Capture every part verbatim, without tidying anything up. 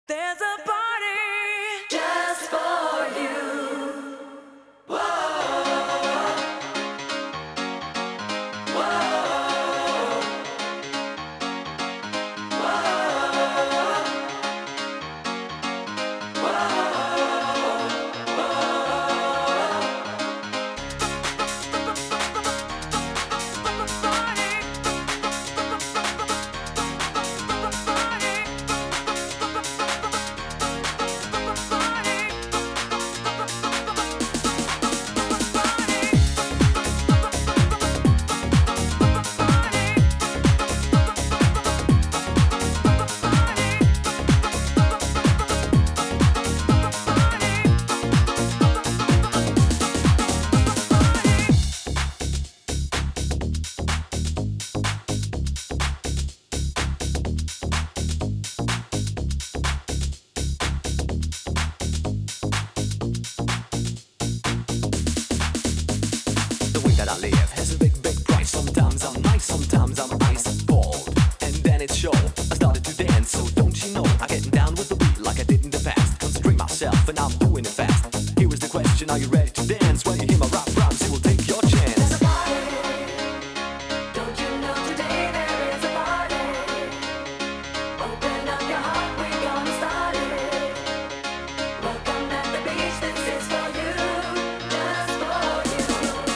There's a party just for you. Whoa, whoa, I live has a big, big price. Sometimes I'm nice, sometimes I'm ice cold. And then it's show, I started to dance. So don't you know, I'm getting down with the beat like I did in the past. Concentrate myself and I'm doing it fast. Here is the question, are you ready to dance? When you hear my rap rhymes, you will take your chance. there's a party. Don't you know today there is a party? Open up your heart, we're gonna start it. Welcome at the beach, this is for you, just for you.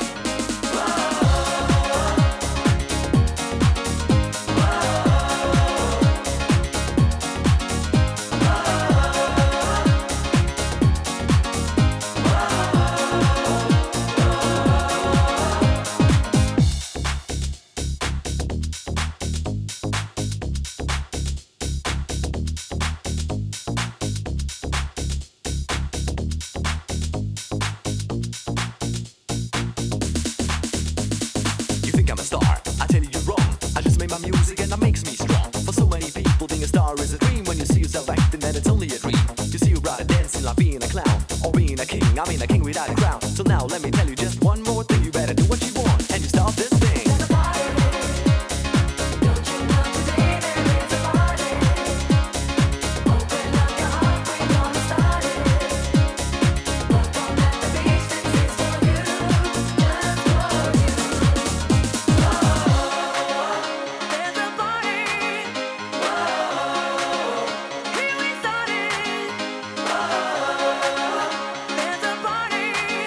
You think I'm a star? I tell you you're wrong. I just made my music and that makes me strong. For so many people, being a star is a dream. When you see yourself acting, then it's only a dream. You see you rather dancing like being a clown or being a king. I mean a king without a crown. So now let me tell you just one more thing. You better do what you want and you start this thing. There's a party. Don't you know today there is a party? Open up your heart, we're gonna start it. Welcome at the beach, this is for you, just for you. There's a party. Here we started. There's a party.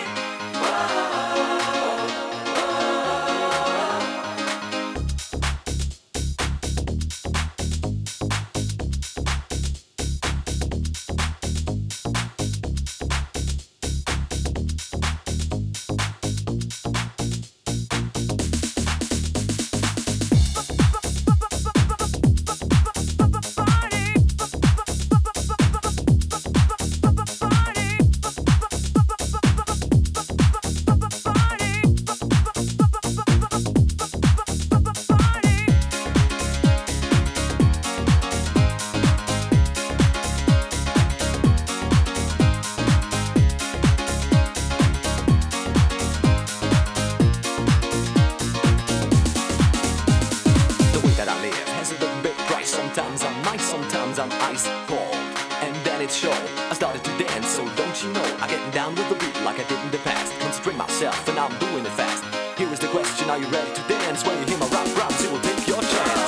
The way that I live has a big, big price. Sometimes I'm nice, sometimes I'm ice cold. And then it's show, I started to dance. So don't you know, I'm getting down with the beat like I did in the past. Concentrate myself and I'm doing it fast. Here is the question, are you ready to dance? When you hear my rap rhymes, you will take your chance.